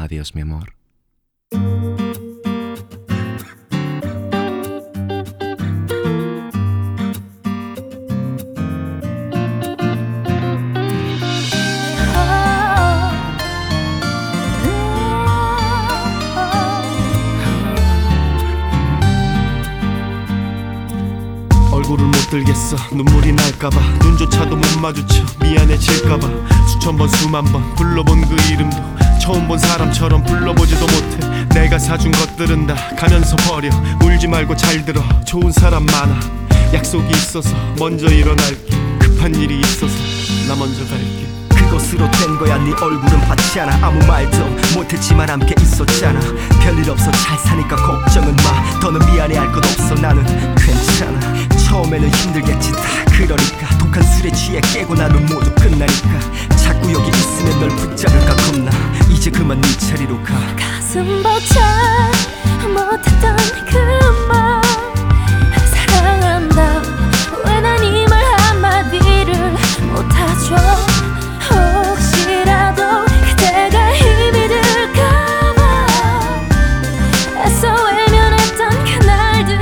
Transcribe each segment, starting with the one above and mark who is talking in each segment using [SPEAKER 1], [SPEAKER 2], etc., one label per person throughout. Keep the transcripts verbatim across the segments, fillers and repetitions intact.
[SPEAKER 1] Adiós, mi amor.
[SPEAKER 2] 얼굴을 못 들겠어. 눈물이 날까봐 눈조차도 못 마주쳐. 미안해질까봐 수천 번 수만 번 불러본 그 이름도 처음 본 사람처럼 불러보지도 못해. 내가 사준 것들은 다 가면서 버려. 울지 말고 잘 들어. 좋은 사람 많아. 약속이 있어서 먼저 일어날게. 급한 일이 있어서 나 먼저 갈게.
[SPEAKER 3] 그것으로 된 거야. 네 얼굴은 봤잖아. 아무 말도 못했지만 함께 있었잖아. 별일 없어 잘 사니까 걱정은 마. 더는 미안해할 것 없어. 나는 괜찮아. 처음에는 힘들겠지 다 그러니까. 독한 술에 취해 깨고 나면 모두 끝나니까. 자꾸 여기 있으면 널 붙잡을까 겁나. 이제 그만 네 자리로 가.
[SPEAKER 4] 가슴 벅차 못했던 그 말 사랑한다. 왜 난 이 말 한마디를 못하죠. 혹시라도 그대가 힘이 들까봐 애써 외면했던 그날들.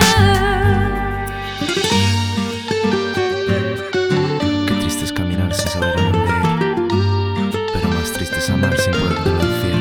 [SPEAKER 1] Qué triste es caminar sin saber a dónde ir, pero más triste es amar sin podértelo decir.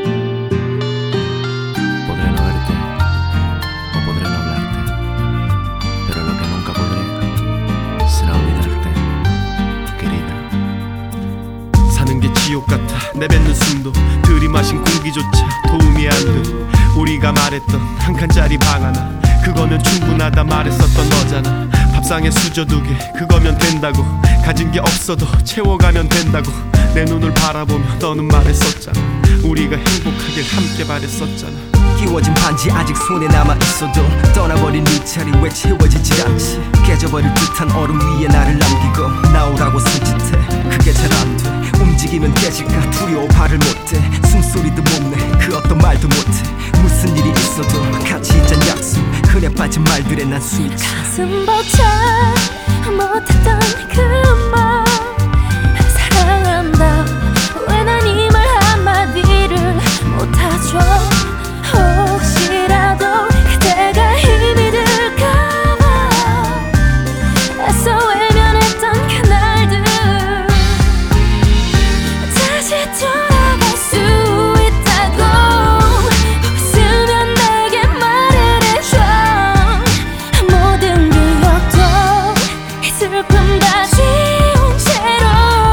[SPEAKER 1] Podré no verte o podré no hablarte, pero lo que nunca podré será olvidarte, querida.
[SPEAKER 2] 사는 게 지옥 같아. 내뱉는 숨도 들이마신 공기조차 도움이 안 돼. 우리가 말했던 한 칸짜리 방 하나, 그거면 충분하다 말했었던 너잖아. 밥상에 수저 두 개, 그거면 된다고. 가진 게 없어도 채워가면 된다고. 내 눈을 바라보며 너는 말했었잖아. 우리가 행복하길 함께 바랬었잖아.
[SPEAKER 3] 끼워진 반지 아직 손에 남아있어도 떠나버린 네 자리 왜 채워지질 않지. 깨져버릴 듯한 얼음 위에 나를 남기고 나오라고 손짓해. 그게 잘 안 돼. 움직이면 깨질까 두려워 발을 못대. 숨소리도 못 내. 그 어떤 말도 못해. 무슨 일이 있어도 같이 있잔 약속. 그래 빠진 말들에 난 숨이 차.
[SPEAKER 4] 가슴 벅차 못했던 그 말 사랑한다. 왜 난 이 말 한마디를 못하죠. 혹시라도 그대가 힘이 들까봐 애써 외면했던 그날들. 다시 돌아갈 수 있다고 웃으면 내게 말을 해줘. 모든 기억도 이 슬픔 다 지운 채로.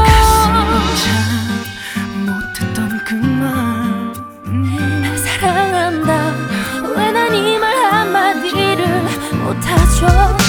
[SPEAKER 3] 참 못했던 그 말
[SPEAKER 4] 사랑한다. 왜 난 이 말 한마디를 못하죠.